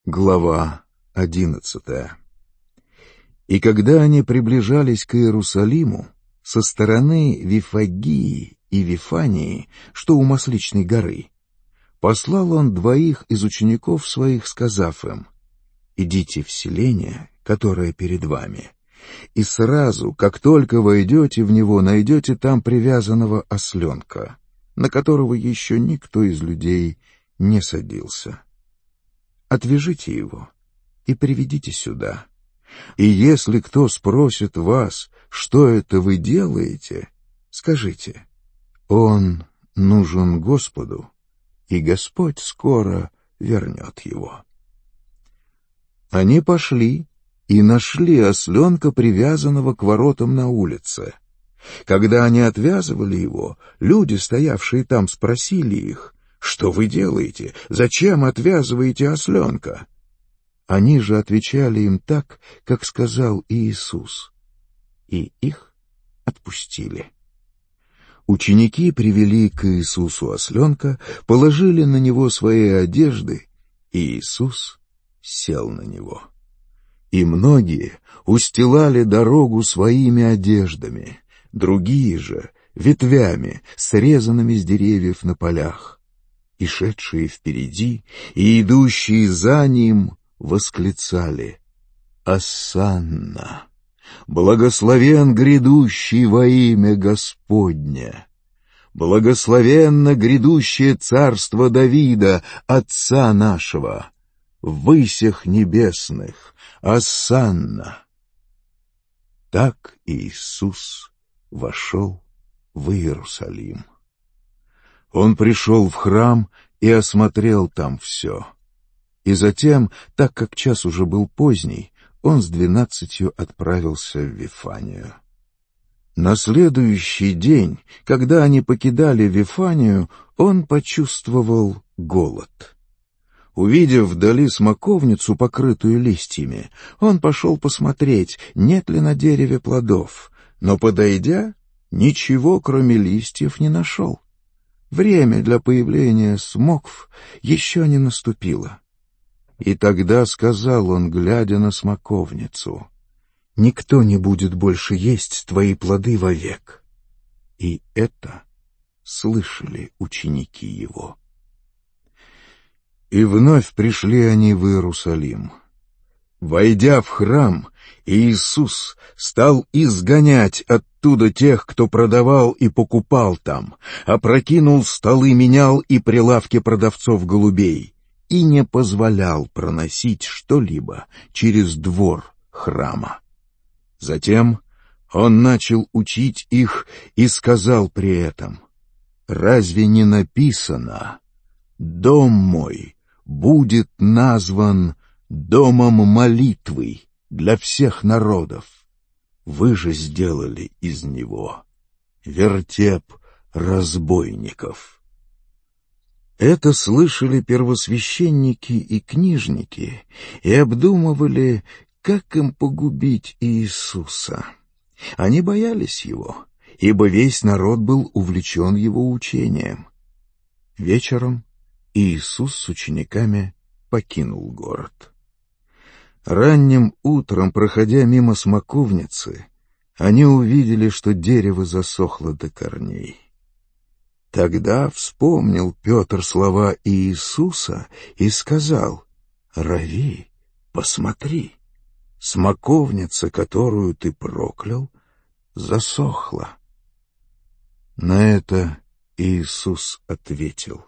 Глава 11. И когда они приближались к Иерусалиму, со стороны Вифагии и Вифании, что у Масличной горы, послал он 2 из учеников своих, сказав им: «Идите в селение, которое перед вами, и сразу, как только войдете в него, найдете там привязанного осленка, на которого еще никто из людей не садился. Отвяжите его и приведите сюда. И если кто спросит вас, что это вы делаете, скажите: он нужен Господу, и Господь скоро вернет его». Они пошли и нашли осленка, привязанного к воротам на улице. Когда они отвязывали его, люди, стоявшие там, спросили их: «Что вы делаете? Зачем отвязываете осленка?» Они же отвечали им так, как сказал Иисус, и их отпустили. Ученики привели к Иисусу осленка, положили на него свои одежды, и Иисус сел на него. И многие устилали дорогу своими одеждами, другие же — ветвями, срезанными с деревьев на полях. И шедшие впереди, и идущие за ним восклицали: «Осанна! Благословен грядущий во имя Господне! Благословенно грядущее царство Давида, отца нашего! В высях небесных! Осанна!» Так Иисус вошел в Иерусалим. Он пришел в храм и осмотрел там все. И затем, так как час уже был поздний, он с 12 отправился в Вифанию. На следующий день, когда они покидали Вифанию, он почувствовал голод. Увидев вдали смоковницу, покрытую листьями, он пошел посмотреть, нет ли на дереве плодов, но, подойдя, ничего, кроме листьев, не нашел. Время для появления смокв еще не наступило. И тогда сказал он, глядя на смоковницу: «Никто не будет больше есть твои плоды вовек». И это слышали ученики его. И вновь пришли они в Иерусалим. Войдя в храм, Иисус стал изгонять оттуда тех, кто продавал и покупал там, опрокинул столы, менял и прилавки продавцов голубей, и не позволял проносить что-либо через двор храма. Затем он начал учить их и сказал при этом: «Разве не написано: дом мой будет назван домом молитвы для всех народов? Вы же сделали из него вертеп разбойников». Это слышали первосвященники и книжники и обдумывали, как им погубить Иисуса. Они боялись его, ибо весь народ был увлечен его учением. Вечером Иисус с учениками покинул город. Ранним утром, проходя мимо смоковницы, они увидели, что дерево засохло до корней. Тогда вспомнил Петр слова Иисуса и сказал: «Рави, посмотри, смоковница, которую ты проклял, засохла». На это Иисус ответил: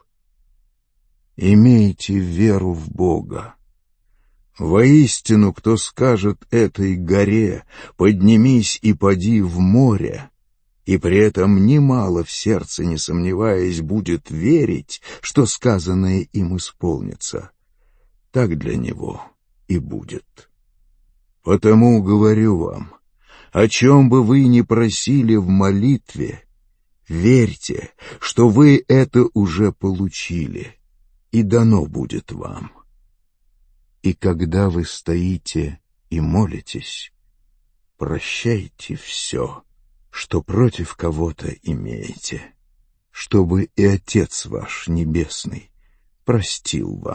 «Имейте веру в Бога. Воистину, кто скажет этой горе: поднимись и поди в море, и при этом немало в сердце не сомневаясь будет верить, что сказанное им исполнится, так для него и будет. Потому говорю вам, о чем бы вы ни просили в молитве, верьте, что вы это уже получили, и дано будет вам. И когда вы стоите и молитесь, прощайте все, что против кого-то имеете, чтобы и Отец ваш Небесный простил вам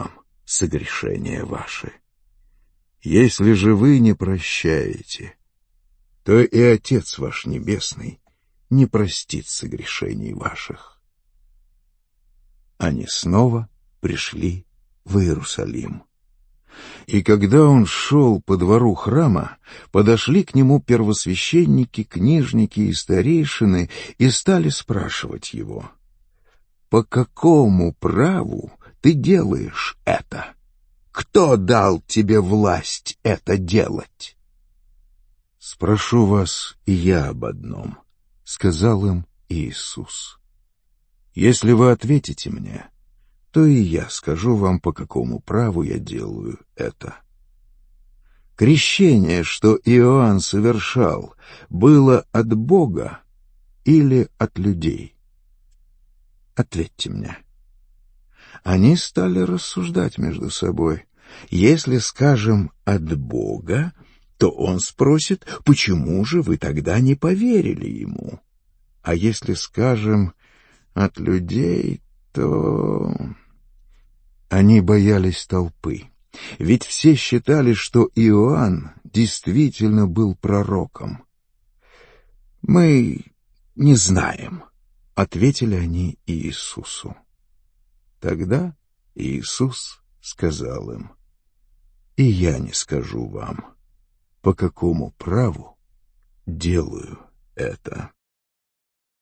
согрешения ваши. Если же вы не прощаете, то и Отец ваш Небесный не простит согрешений ваших». Они снова пришли в Иерусалим. И когда он шел по двору храма, подошли к нему первосвященники, книжники и старейшины и стали спрашивать его: «По какому праву ты делаешь это? Кто дал тебе власть это делать?» «Спрошу вас и я об одном», — сказал им Иисус. «Если вы ответите мне, то и я скажу вам, по какому праву я делаю это. Крещение, что Иоанн совершал, было от Бога или от людей? Ответьте мне». Они стали рассуждать между собой. Если скажем «от Бога», то он спросит: «Почему же вы тогда не поверили ему?» А если скажем «от людей», то... Они боялись толпы, ведь все считали, что Иоанн действительно был пророком. «Мы не знаем», — ответили они Иисусу. Тогда Иисус сказал им: «И я не скажу вам, по какому праву делаю это».